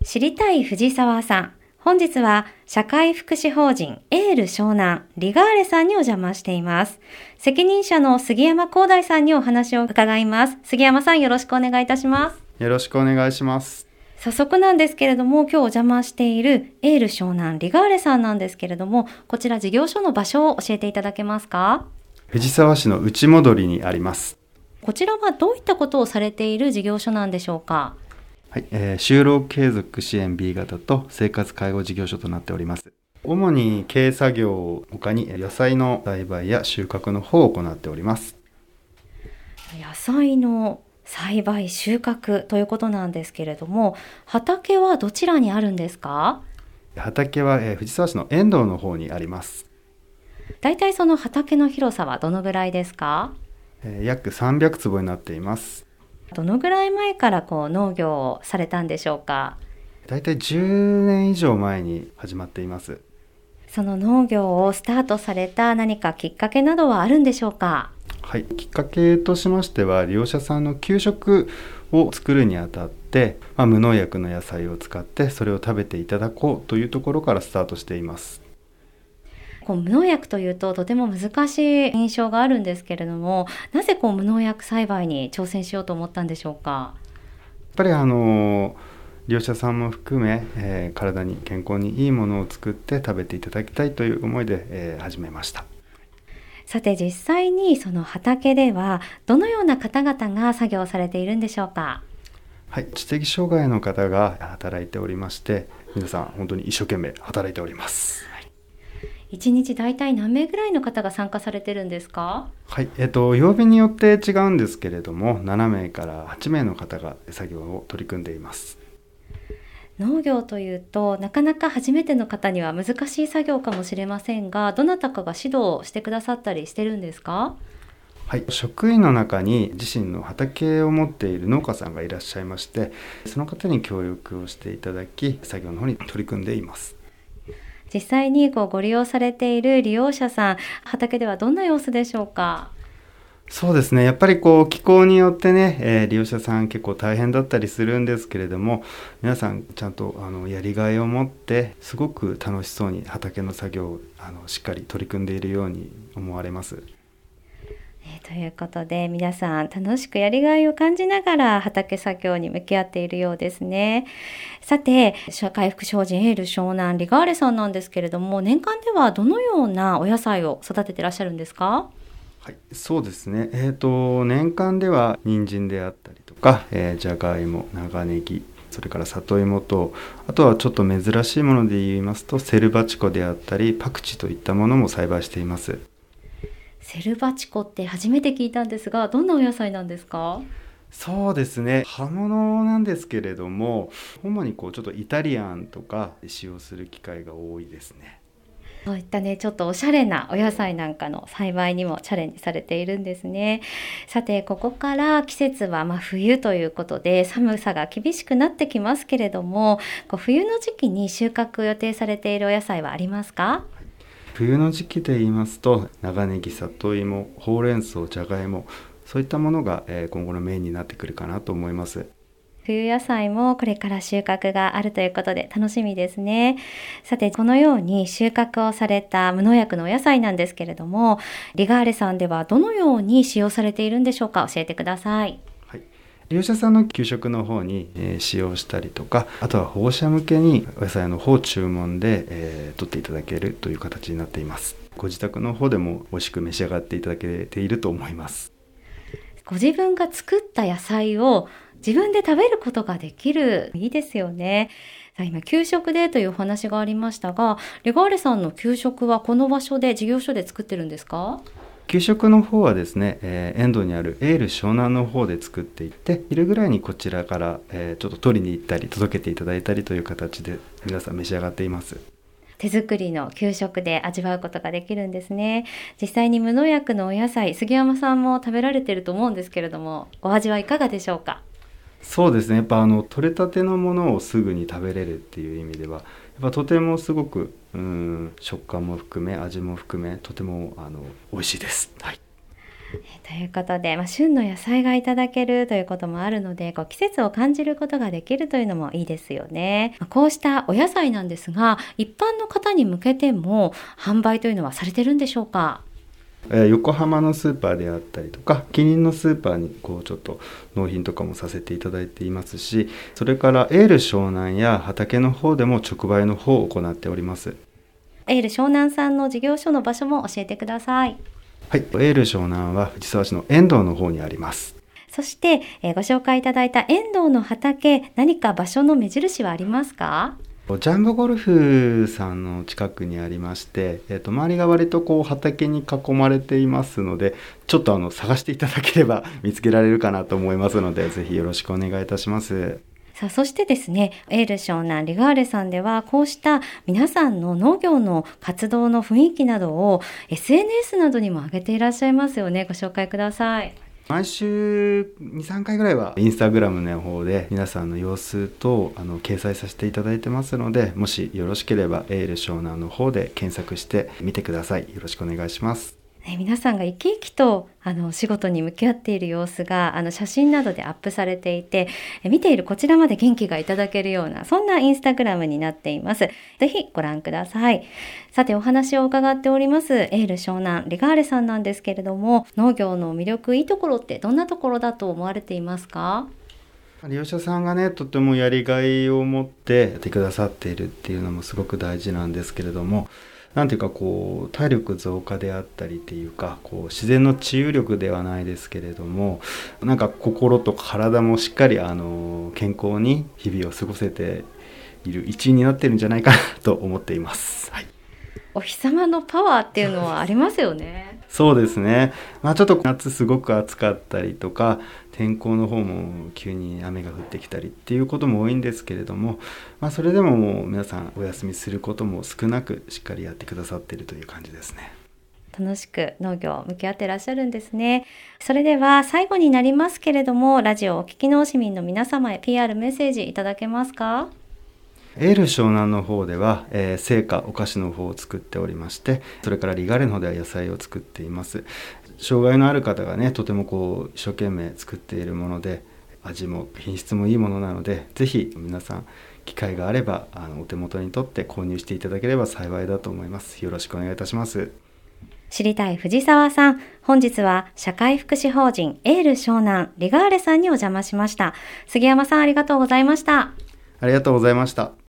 知りたい藤沢さん。本日は社会福祉法人エール湘南リガーレさんにお邪魔しています。責任者の杉山光大さんにお話を伺います。杉山さん、よろしくお願いいたします。 よろしくお願いします。 早速なんですけれども、今日お邪魔しているエール湘南リガーレさんなんですけれども、こちら事業所の場所を教えていただけますか？ 藤沢市の内戻りにあります。 こちらはどういったことをされている事業所なんでしょうか？ はい、就労継続支援 B 型と生活介護事業所となっております。主に経営作業他に野菜の栽培や収穫の方を行っております。 野菜の栽培収穫ということなんですけれども、畑はどちらにあるんですか？ 畑は、藤沢市の遠藤の方にあります。 だいたいその畑の広さはどのぐらいですか？ 約300坪になっています。 どのぐらい前から農業をされたんでしょうか？ だいたい10年以上前に始まっています。 その農業をスタートされた何かきっかけなどはあるんでしょうか？ はい、きっかけとしましては利用者さんの給食を作るにあたって、無農薬の野菜を使ってそれを食べていただこうというところからスタートしています。 無農薬というととても難しい印象があるんですけれども、なぜ無農薬栽培に挑戦しようと思ったんでしょうか？ やっぱり利用者さんも含め、体に健康にいいものを作って食べていただきたいという思いで、始めました。 さて実際にその畑ではどのような方々が作業されているんでしょうか？ はい、知的障害の方が働いておりまして、皆さん本当に一生懸命働いております。 1日だいたい何名ぐらいの方が参加されてるんですか？ はい、曜日によって違うんですけれども、7名から8名の方が作業を取り組んでいます。 農業というとなかなか初めての方には難しい作業かもしれませんが、どなたかが指導してくださったりしてるんですか？ はい、職員の中に自身の畑を持っている農家さんがいらっしゃいまして、その方に協力をしていただき、作業の方に取り組んでいます。 実際にご利用されている利用者さん、畑ではどんな様子でしょうか？ そうですね、やっぱり気候によってね、利用者さん結構大変だったりするんですけれども、皆さんちゃんとやりがいを持ってすごく楽しそうに畑の作業をしっかり取り組んでいるように思われます。 ということで皆さん楽しくやりがいを感じながら畑作業に向き合っているようですね。さて、社会福祉法人エール湘南リガーレさんなんですけれども、年間ではどのようなお野菜を育てていらっしゃるんですか？ はい、そうですね、年間では人参であったりとか、じゃがいも、長ネギ、それから里芋と、あとはちょっと珍しいもので言いますとセルバチコであったりパクチーといったものも栽培しています。 セルバチコって初めて聞いたんですが、どんなお野菜なんですか？ そうですね、葉物なんですけれども、主にちょっとイタリアンとか使用する機会が多いですね。 そういったちょっとおしゃれなお野菜なんかの栽培にもチャレンジされているんですね。さて、ここから季節は冬ということで寒さが厳しくなってきますけれども、冬の時期に収穫を予定されているお野菜はありますか？ 冬の時期で言いますと長ネギ、里芋、ほうれん草、じゃがいも、そういったものが今後のメインになってくるかなと思います。 冬野菜もこれから収穫があるということで楽しみですね。さて、このように収穫をされた無農薬のお野菜なんですけれども、リガーレさんではどのように使用されているんでしょうか？教えてください。 はい、利用者さんの給食の方に使用したりとか、あとは保護者向けにお野菜の方を注文で取っていただけるという形になっています。ご自宅の方でも美味しく召し上がっていただけていると思います。 ご自分が作った野菜を自分で食べることができる、いいですよね。今給食でというお話がありましたが、リガーレさんの給食はこの場所で事業所で作ってるんですか？ 給食の方はですね、遠藤にあるエール湘南の方で作っていて、昼ぐらいにこちらから、ちょっと取りに行ったり届けていただいたりという形で皆さん召し上がっています。 手作りの給食で味わうことができるんですね。実際に無農薬のお野菜、杉山さんも食べられていると思うんですけれども、お味はいかがでしょうか？ そうですね、やっぱ取れたてのものをすぐに食べれるっていう意味では、やっぱとてもすごく食感も含め味も含めとても美味しいです。はい。 ということで、旬の野菜がいただけるということもあるので、季節を感じることができるというのもいいですよね。こうしたお野菜なんですが、一般の方に向けても販売というのはされてるんでしょうか？ 横浜のスーパーであったりとか、近隣のスーパーにちょっと納品とかもさせていただいていますし、それからエール湘南や畑の方でも直売の方を行っております。 エール湘南さんの事業所の場所も教えてください。 はい、エール湘南は藤沢市の遠藤の方にあります。 そして、ご紹介いただいた遠藤の畑、何か場所の目印はありますか？ ジャンボゴルフさんの近くにありまして、周りが割と畑に囲まれていますので、ちょっと探していただければ見つけられるかなと思いますので、ぜひよろしくお願いいたします。 さあ、そしてですね、エール湘南リガーレさんでは、こうした皆さんの農業の活動の雰囲気などを SNS などにも上げていらっしゃいますよね。ご紹介ください。 毎週2、3回ぐらいはインスタグラムの方で皆さんの様子等掲載させていただいてますので、もしよろしければエール湘南の方で検索してみてください。よろしくお願いします。 皆さんが生き生きと仕事に向き合っている様子が写真などでアップされていて、見ているこちらまで元気がいただけるような、そんなインスタグラムになっています。ぜひご覧ください。さて、お話を伺っておりますエール湘南リガーレさんなんですけれども、農業の魅力、いいところってどんなところだと思われていますか？ 利用者さんがね、とてもやりがいを持ってやってくださっているっていうのもすごく大事なんですけれども、なんていうか体力増加であったりっていうか、自然の治癒力ではないですけれども、なんか心と体もしっかり健康に日々を過ごせている一因になってるんじゃないかなと思っています。はい、 お日様のパワーっていうのはありますよね。 そうですね。ちょっと夏すごく暑かったりとか、天候の方も急に雨が降ってきたりっていうことも多いんですけれども、それでももう皆さんお休みすることも少なくしっかりやってくださっているという感じですね。 楽しく農業向き合ってらっしゃるんですね。それでは最後になりますけれども、ラジオをお聞きの市民の皆様へ PR メッセージいただけますか？ エール湘南の方では、製菓お菓子の方を作っておりまして、それからリガーレの方では野菜を作っています。障害のある方がね、とても一生懸命作っているもので、味も品質もいいものなので、ぜひ皆さん機会があればお手元に取って購入していただければ幸いだと思います。よろしくお願いいたします。 知りたい藤沢さん、本日は社会福祉法人エール湘南リガーレさんにお邪魔しました。杉山さん、ありがとうございました。 ありがとうございました。